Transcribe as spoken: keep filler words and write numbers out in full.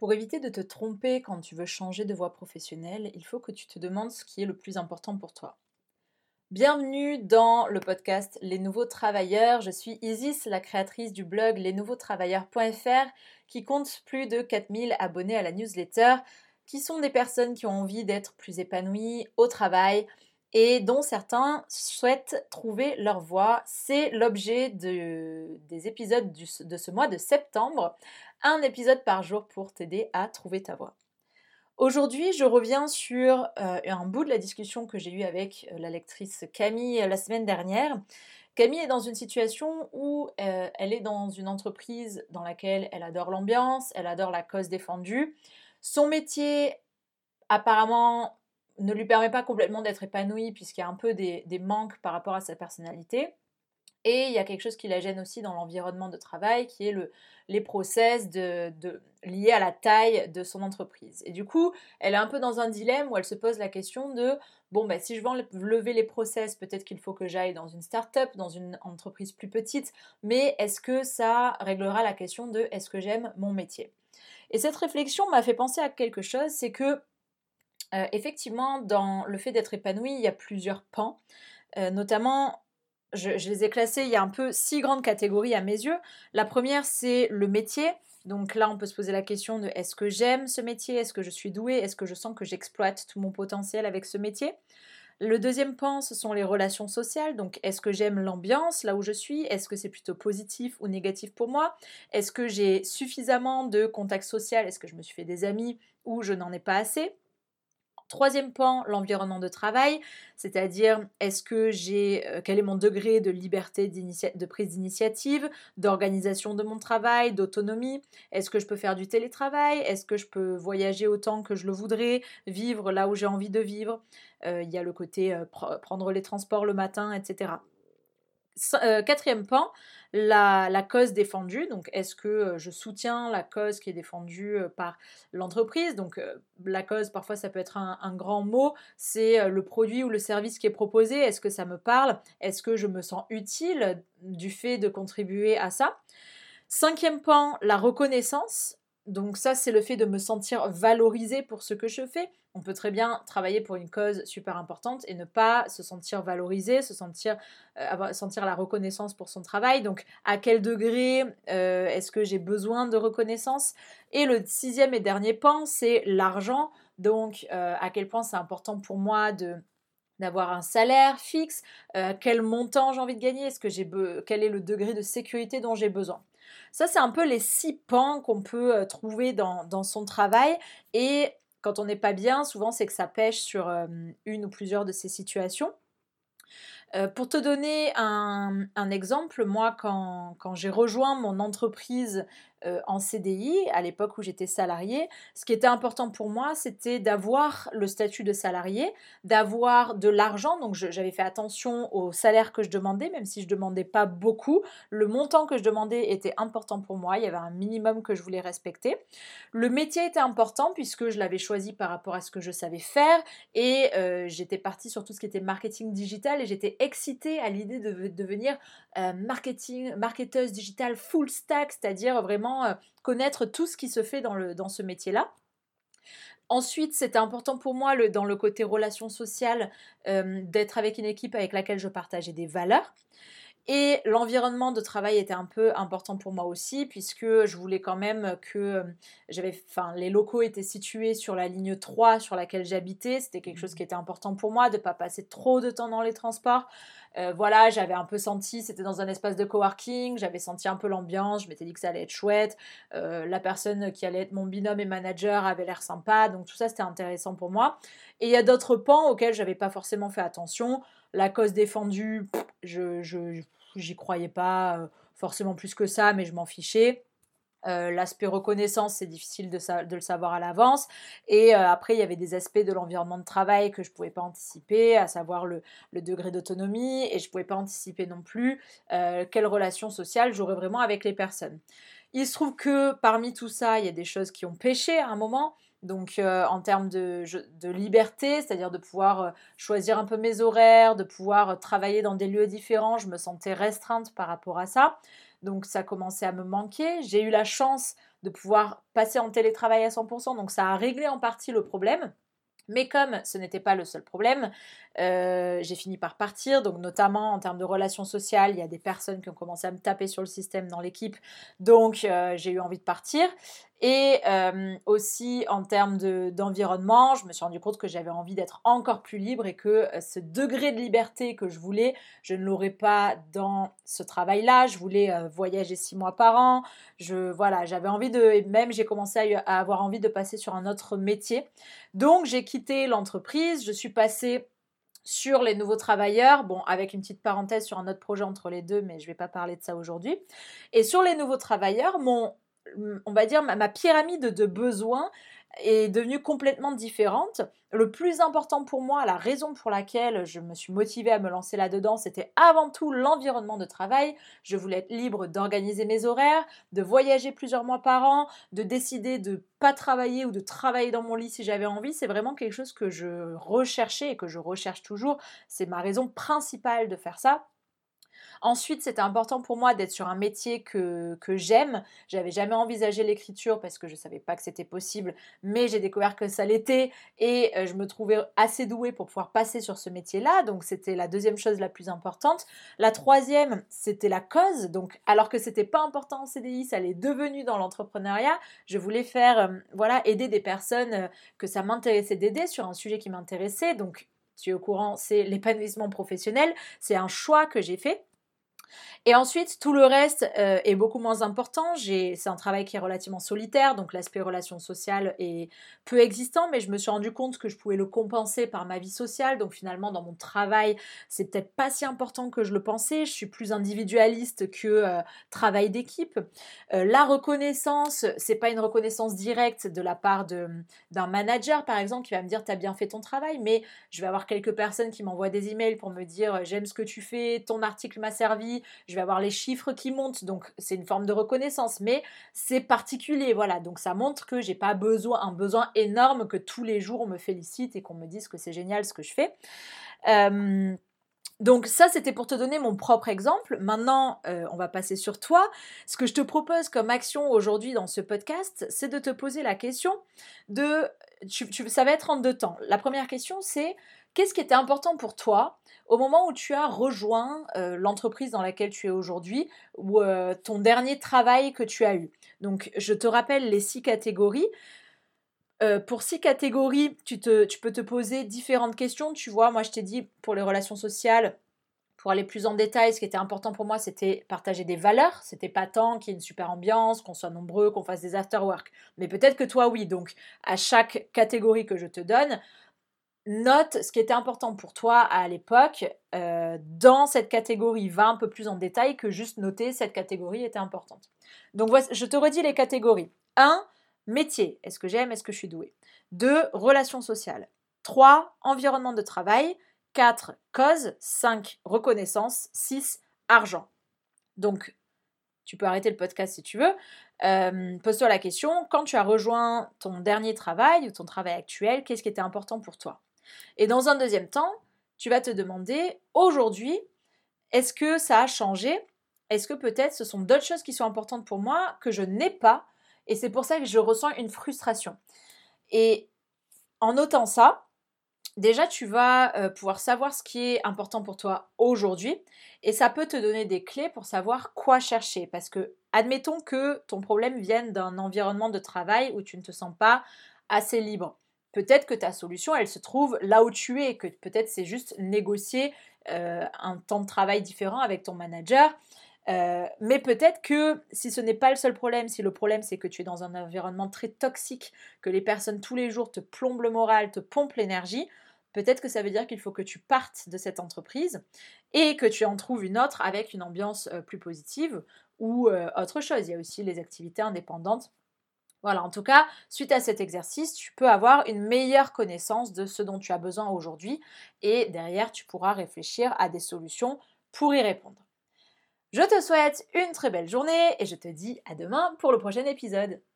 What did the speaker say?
Pour éviter de te tromper quand tu veux changer de voie professionnelle, il faut que tu te demandes ce qui est le plus important pour toi. Bienvenue dans le podcast Les Nouveaux Travailleurs. Je suis Isis, la créatrice du blog les nouveaux travailleurs point f r qui compte plus de quatre mille abonnés à la newsletter, qui sont des personnes qui ont envie d'être plus épanouies au travail et dont certains souhaitent trouver leur voie. C'est l'objet de- des épisodes du- de ce mois de septembre. Un épisode par jour pour t'aider à trouver ta voie. Aujourd'hui, je reviens sur euh, un bout de la discussion que j'ai eue avec euh, la lectrice Camille euh, la semaine dernière. Camille est dans une situation où euh, elle est dans une entreprise dans laquelle elle adore l'ambiance, elle adore la cause défendue. Son métier, apparemment, ne lui permet pas complètement d'être épanouie puisqu'il y a un peu des, des manques par rapport à sa personnalité. Et il y a quelque chose qui la gêne aussi dans l'environnement de travail, qui est le, les process de, de, liés à la taille de son entreprise. Et du coup, elle est un peu dans un dilemme où elle se pose la question de, bon, bah, si je veux lever les process, peut-être qu'il faut que j'aille dans une start-up, dans une entreprise plus petite, mais est-ce que ça réglera la question de, est-ce que j'aime mon métier? Et cette réflexion m'a fait penser à quelque chose, c'est que, euh, effectivement, dans le fait d'être épanoui, il y a plusieurs pans, euh, notamment je, je les ai classés, il y a un peu six grandes catégories à mes yeux. La première, c'est le métier. Donc là, on peut se poser la question de est-ce que j'aime ce métier? Est-ce que je suis douée? Est-ce que je sens que j'exploite tout mon potentiel avec ce métier? Le deuxième pan, ce sont les relations sociales. Donc, est-ce que j'aime l'ambiance là où je suis? Est-ce que c'est plutôt positif ou négatif pour moi? Est-ce que j'ai suffisamment de contact social? Est-ce que je me suis fait des amis ou je n'en ai pas assez? Troisième pan, l'environnement de travail, c'est-à-dire est-ce que j'ai, euh, quel est mon degré de liberté de prise d'initiative, d'organisation de mon travail, d'autonomie? Est-ce que je peux faire du télétravail? Est-ce que je peux voyager autant que je le voudrais, vivre là où j'ai envie de vivre? Euh, Il y a le côté euh, pr- prendre les transports le matin, et cetera. Euh, quatrième pan, la, la cause défendue. Donc, est-ce que euh, je soutiens la cause qui est défendue euh, par l'entreprise? Donc, euh, la cause, parfois, ça peut être un, un grand mot. C'est euh, le produit ou le service qui est proposé. Est-ce que ça me parle? Est-ce que je me sens utile du fait de contribuer à ça? Cinquième pan, la reconnaissance. Donc ça, c'est le fait de me sentir valorisée pour ce que je fais. On peut très bien travailler pour une cause super importante et ne pas se sentir valorisé, se sentir, euh, avoir, sentir la reconnaissance pour son travail. Donc à quel degré euh, est-ce que j'ai besoin de reconnaissance? Et le sixième et dernier pan, c'est l'argent. Donc euh, à quel point c'est important pour moi de d'avoir un salaire fixe, euh, quel montant j'ai envie de gagner, est-ce que j'ai be- quel est le degré de sécurité dont j'ai besoin. Ça, c'est un peu les six pans qu'on peut euh, trouver dans, dans son travail. Et quand on n'est pas bien, souvent, c'est que ça pêche sur euh, une ou plusieurs de ces situations. Euh, pour te donner un, un exemple, moi, quand, quand j'ai rejoint mon entreprise euh, en C D I, à l'époque où j'étais salariée, ce qui était important pour moi, c'était d'avoir le statut de salarié, d'avoir de l'argent. Donc, je- j'avais fait attention au salaire que je demandais, même si je ne demandais pas beaucoup. Le montant que je demandais était important pour moi. Il y avait un minimum que je voulais respecter. Le métier était important puisque je l'avais choisi par rapport à ce que je savais faire et euh, j'étais partie sur tout ce qui était marketing digital et j'étais excitée à l'idée de devenir euh, marketing, marketeuse digitale full stack, c'est-à-dire vraiment euh, connaître tout ce qui se fait dans, le, dans ce métier-là. Ensuite, c'était important pour moi le, dans le côté relation sociale euh, d'être avec une équipe avec laquelle je partageais des valeurs. Et l'environnement de travail était un peu important pour moi aussi, puisque je voulais quand même que euh, j'avais, enfin, les locaux étaient situés sur la ligne trois sur laquelle j'habitais. C'était quelque chose qui était important pour moi, de ne pas passer trop de temps dans les transports. Euh, voilà, j'avais un peu senti, c'était dans un espace de coworking, j'avais senti un peu l'ambiance, je m'étais dit que ça allait être chouette. Euh, la personne qui allait être mon binôme et manager avait l'air sympa, donc tout ça c'était intéressant pour moi. Et il y a d'autres pans auxquels j'avais pas forcément fait attention. La cause défendue, pff, je, je, j'y croyais pas euh, forcément plus que ça, mais je m'en fichais. Euh, l'aspect reconnaissance, c'est difficile de, sa- de le savoir à l'avance. Et euh, après, il y avait des aspects de l'environnement de travail que je ne pouvais pas anticiper, à savoir le, le degré d'autonomie, et je ne pouvais pas anticiper non plus euh, quelle relation sociale j'aurais vraiment avec les personnes. Il se trouve que parmi tout ça, il y a des choses qui ont pêché à un moment. Donc euh, en termes de, de liberté, c'est-à-dire de pouvoir euh, choisir un peu mes horaires, de pouvoir euh, travailler dans des lieux différents, je me sentais restreinte par rapport à ça. donc ça commençait à me manquer. J'ai eu la chance de pouvoir passer en télétravail à cent pour cent, donc ça a réglé en partie le problème. Mais comme ce n'était pas le seul problème, euh, j'ai fini par partir. Donc notamment en termes de relations sociales, il y a des personnes qui ont commencé à me taper sur le système dans l'équipe. Donc euh, j'ai eu envie de partir. Et euh, aussi en termes de, d'environnement, je me suis rendu compte que j'avais envie d'être encore plus libre et que euh, ce degré de liberté que je voulais, je ne l'aurais pas dans ce travail-là. Je voulais euh, voyager six mois par an. Je, voilà, j'avais envie de, et même j'ai commencé à, à avoir envie de passer sur un autre métier. Donc j'ai quitté l'entreprise, je suis passée sur les nouveaux travailleurs, bon, avec une petite parenthèse sur un autre projet entre les deux, mais je ne vais pas parler de ça aujourd'hui. Et sur les nouveaux travailleurs, mon, on va dire ma, ma pyramide de besoins est devenue complètement différente. Le plus important pour moi, la raison pour laquelle je me suis motivée à me lancer là-dedans, c'était avant tout l'environnement de travail. Je voulais être libre d'organiser mes horaires, de voyager plusieurs mois par an, de décider de ne pas travailler ou de travailler dans mon lit si j'avais envie. C'est vraiment quelque chose que je recherchais et que je recherche toujours. C'est ma raison principale de faire ça. Ensuite, c'était important pour moi d'être sur un métier que, que j'aime. J'avais jamais envisagé l'écriture parce que je ne savais pas que c'était possible, mais j'ai découvert que ça l'était et euh, je me trouvais assez douée pour pouvoir passer sur ce métier-là. Donc, c'était la deuxième chose la plus importante. La troisième, c'était la cause. Donc, alors que c'était pas important en C D I, ça l'est devenu dans l'entrepreneuriat. Je voulais faire, euh, voilà, aider des personnes euh, que ça m'intéressait d'aider sur un sujet qui m'intéressait. Donc, tu es au courant, c'est l'épanouissement professionnel. C'est un choix que j'ai fait. Et ensuite, tout le reste euh, est beaucoup moins important. J'ai, c'est un travail qui est relativement solitaire, donc l'aspect relation sociale est peu existant, mais je me suis rendu compte que je pouvais le compenser par ma vie sociale. Donc finalement, dans mon travail, c'est peut-être pas si important que je le pensais. Je suis plus individualiste que euh, travail d'équipe. Euh, la reconnaissance, c'est pas une reconnaissance directe de la part de, d'un manager, par exemple, qui va me dire t'as bien fait ton travail, mais je vais avoir quelques personnes qui m'envoient des emails pour me dire j'aime ce que tu fais, ton article m'a servi. Je vais avoir les chiffres qui montent, donc c'est une forme de reconnaissance, mais c'est particulier, voilà. Donc ça montre que j'ai pas besoin, un besoin énorme que tous les jours on me félicite et qu'on me dise que c'est génial ce que je fais. Euh, donc ça, c'était pour te donner mon propre exemple. Maintenant, euh, on va passer sur toi. Ce que je te propose comme action aujourd'hui dans ce podcast, c'est de te poser la question de... Tu, tu, ça va être en deux temps. La première question, c'est qu'est-ce qui était important pour toi au moment où tu as rejoint euh, l'entreprise dans laquelle tu es aujourd'hui ou euh, ton dernier travail que tu as eu. Donc, je te rappelle les six catégories. Euh, pour six catégories, tu, te, tu peux te poser différentes questions. Tu vois, moi, je t'ai dit pour les relations sociales, pour aller plus en détail, ce qui était important pour moi, c'était partager des valeurs. C'était pas tant qu'il y ait une super ambiance, qu'on soit nombreux, qu'on fasse des after-work. Mais peut-être que toi, oui. Donc, à chaque catégorie que je te donne, note ce qui était important pour toi à l'époque. Euh, dans cette catégorie, va un peu plus en détail que juste noter cette catégorie était importante. Donc, voici, je te redis les catégories. un. Métier. Est-ce que j'aime? Est-ce que je suis douée? deux. Relations sociales. trois. Environnement de travail. quatre. Cause. cinq. Reconnaissance. six. Argent. Donc, tu peux arrêter le podcast si tu veux. Euh, pose-toi la question, quand tu as rejoint ton dernier travail ou ton travail actuel, qu'est-ce qui était important pour toi? Et dans un deuxième temps, tu vas te demander, aujourd'hui, est-ce que ça a changé? Est-ce que peut-être ce sont d'autres choses qui sont importantes pour moi que je n'ai pas? Et c'est pour ça que je ressens une frustration. Et en notant ça, déjà, tu vas euh, pouvoir savoir ce qui est important pour toi aujourd'hui et ça peut te donner des clés pour savoir quoi chercher. Parce que, admettons que ton problème vienne d'un environnement de travail où tu ne te sens pas assez libre. Peut-être que ta solution, elle se trouve là où tu es, que peut-être c'est juste négocier euh, un temps de travail différent avec ton manager. Euh, mais peut-être que si ce n'est pas le seul problème, si le problème c'est que tu es dans un environnement très toxique, que les personnes tous les jours te plombent le moral, te pompent l'énergie, peut-être que ça veut dire qu'il faut que tu partes de cette entreprise et que tu en trouves une autre avec une ambiance euh, plus positive ou euh, autre chose. Il y a aussi les activités indépendantes. Voilà, en tout cas, suite à cet exercice, tu peux avoir une meilleure connaissance de ce dont tu as besoin aujourd'hui et derrière, tu pourras réfléchir à des solutions pour y répondre. Je te souhaite une très belle journée et je te dis à demain pour le prochain épisode.